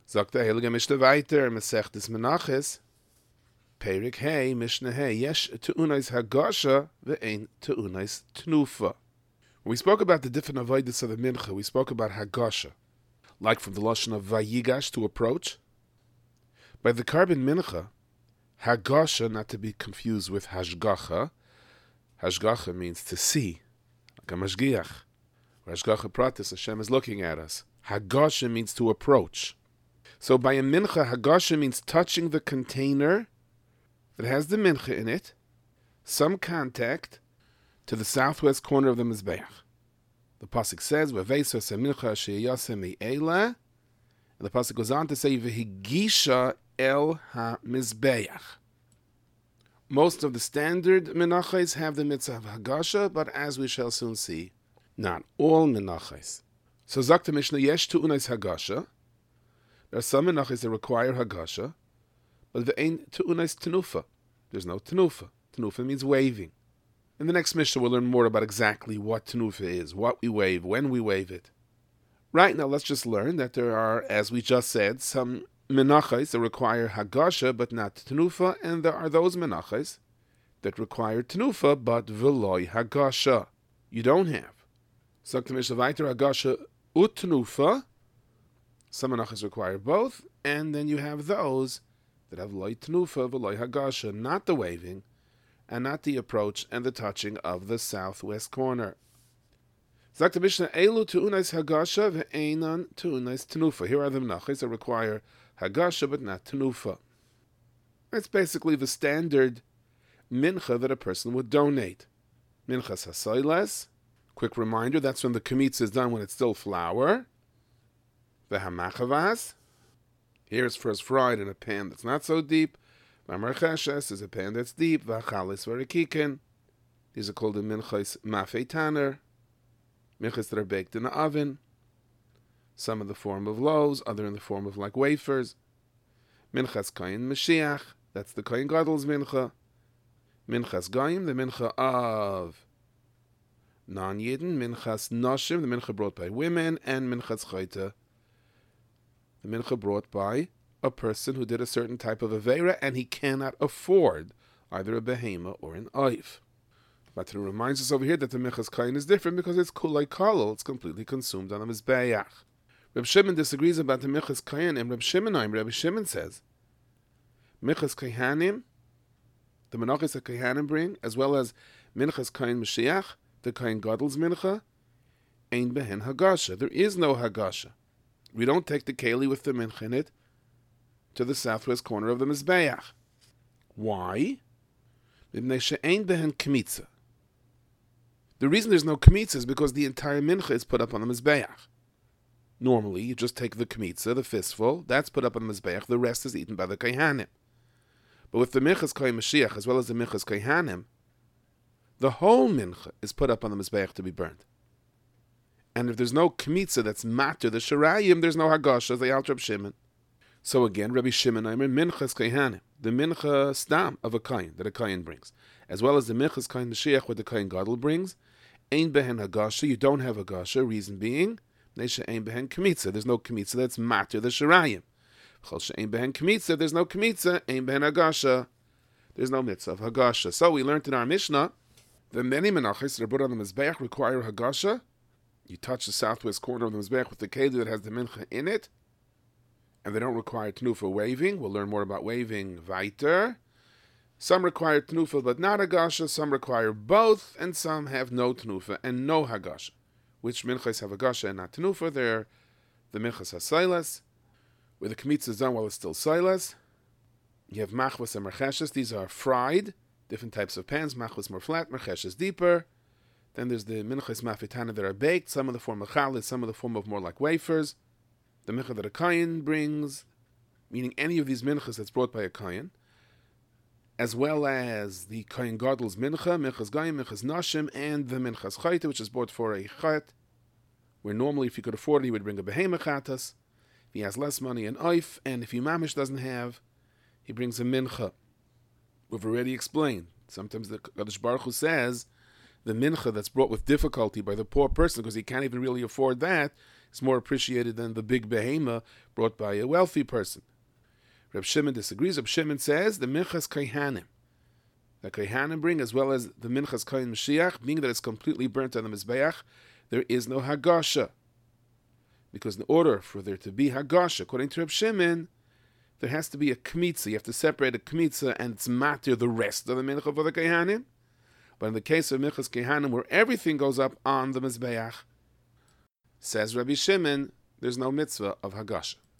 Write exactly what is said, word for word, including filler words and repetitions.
Sagt der Heilige Mishnah weiter, Masechtes Menachos, Perik Hey, Mishnah Hey, Yesh Te'unais Hagasha ve'ein Te'unais Tnufa. When we spoke about the different avodas of the mincha, we spoke about Hagasha, like from the lashon of Vayigash, to approach. By the carbon mincha, Hagasha, not to be confused with Hashgacha. Hashgacha means to see, like a mashgiach. Hashgacha pratis, Hashem is looking at us. Hagasha means to approach. So by a mincha, Hagasha means touching the container that has the mincha in it, some contact to the southwest corner of the mizbeach. The pasuk says, "V'veisos mincha sheyaseh me'ela," and the pasuk goes on to say, "V'higisha el ha-mizbeach." Most of the standard menachos have the mitzvah of Hagasha, but as we shall soon see, not all menachos. So Zok the Mishnah, Yesh Te'unais Hagasha. There are some menachos that require Hagasha, but there ain't Te'unais Tenufa. There's no Tenufa. Tenufa means waving. In the next Mishnah, we'll learn more about exactly what Tenufa is, what we wave, when we wave it. Right now, let's just learn that there are, as we just said, some menachos that require Hagasha, but not Tenufa, and there are those menachos that require Tenufa, but Veloy Hagasha. You don't have. Sagt the Mishnah weiter, Hagasha ut Tenufa. Some menachos require both, and then you have those that have loy Tenufa, Veloy Hagasha, not the waving, and not the approach and the touching of the southwest corner. Sagt the Mishnah, Elu Te'unais Hagasha ve'einan Te'unais Tenufa. Here are the menachos that require Hagasha, but not Tenufa. It's basically the standard mincha that a person would donate. Minchas hasoiles. Quick reminder, that's when the kamitza is done when it's still flour. The hamachavas. Here it's first fried in a pan that's not so deep. V'amarcheshes is a pan that's deep. V'achalis v'rekiken. These are called the minchas mafei taner. Minchas that are baked in the oven. Some in the form of loaves, other in the form of like wafers. Minchas Kohen Mashiach, that's the Kohen Gadol's mincha. Minchas Goyim, the mincha of non-Yidden. Minchas Noshim, the mincha brought by women. And Minchas Chayta, the mincha brought by a person who did a certain type of aveira and he cannot afford either a behema or an oif. But it reminds us over here that the minchas Kohen is different because it's kulay kalol, it's completely consumed on the mizbeach. Reb Shimon disagrees about the Minchas Kohen, and Reb Shimon, Reb Shimon says, Minchas Kohanim, the menachos that Kohanim bring, as well as Minchas Kohen Mashiach, the Kohen Gadol's mincha, ein behen Hagasha. There is no Hagasha. We don't take the keli with the mincha in it to the southwest corner of the Mizbeach. Why? Mipnei she'ein behen kmitza. The reason there's no kmitza is because the entire mincha is put up on the Mizbeach. Normally, you just take the kmitza, the fistful, that's put up on the mizbeach, the rest is eaten by the kohanim. But with the minchas kohen Mashiach, as well as the minchas kohanim, the whole mincha is put up on the mizbeach to be burned. And if there's no kmitza that's matter, the sharayim, there's no hagasha, as the Alter Reb Shimon. So again, Rabbi Shimon, I mean, minchas kohanim, the mincha stam of a kohen, that a kohen brings, as well as the minchas kohen Mashiach, what the kohen gadol brings, ein behen hagasha, you don't have hagasha, reason being, there's no kmitza that's matter the shirayim. There's no kmitza, ein behen hagasha. There's no mitzvah of hagasha. So we learned in our Mishnah that many menachos that are put on the mizbeach require hagasha. You touch the southwest corner of the mizbeach with the keli that has the mincha in it, and they don't require tenufa waving. We'll learn more about waving weiter. Some require tenufa but not hagasha. Some require both, and some have no tenufa and no hagasha. Which minchas have hagasha and not tenufa? They're the minchas hasoiles, where the kmitza is done while it's still soiles. You have machvas and mercheshes. These are fried, different types of pans. Machvas more flat, mercheshes deeper. Then there's the minchas mafitana that are baked, some in the form of chalit, some in the form of more like wafers. The mincha that a kohen brings, meaning any of these minchas that's brought by a kohen, as well as the kohen gadol's mincha, minchas goyim, minchas nashim, and the minchas chayta, which is bought for a chat, where normally if you could afford it, he would bring a behema chatas. If he has less money, an oif, and if he mamish doesn't have, he brings a mincha. We've already explained. Sometimes the Kadosh Baruch Hu says the mincha that's brought with difficulty by the poor person because he can't even really afford that is more appreciated than the big behema brought by a wealthy person. Reb Shimon disagrees. Reb Shimon says the minchas kohanim, the kohanim bring, as well as the minchas kohen Mashiach, being that it's completely burnt on the mizbeach, there is no hagasha. Because in order for there to be hagasha, according to Reb Shimon, there has to be a kmitza. You have to separate a kmitza and it's matter the rest of the mincha for the kohanim. But in the case of minchas kohanim, where everything goes up on the mizbeach, says Rabbi Shimon, there's no mitzvah of hagasha.